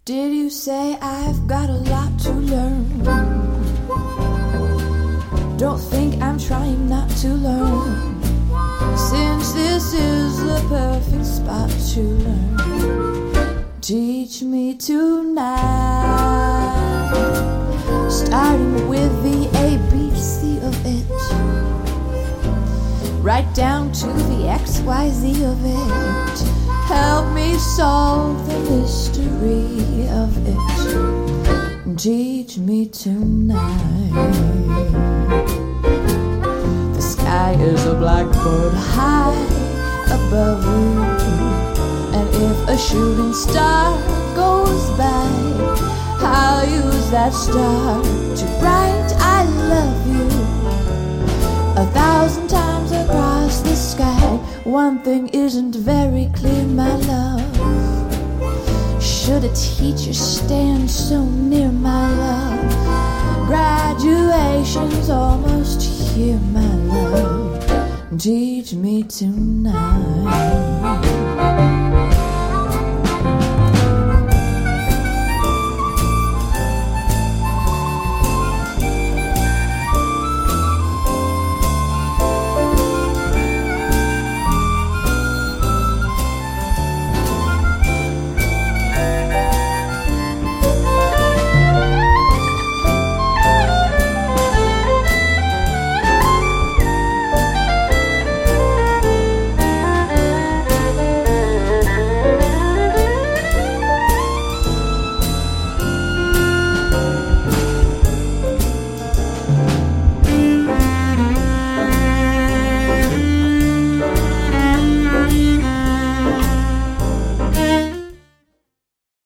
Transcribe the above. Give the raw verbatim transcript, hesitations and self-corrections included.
Did you say I've got a lot to learn? Don't think I'm trying not to learn, since this is the perfect spot to learn. Teach me tonight, starting with the A B C of it, right down to the X Y Z of it. Help me solve the mystery of it. Teach me tonight. The sky is a blackboard high above you, and if a shooting star goes by, I'll use that star to write I love you a thousand times across the sky. One thing isn't very clear, my love. Should a teacher stand so near, my love? Graduation's almost here, my love. Teach me tonight.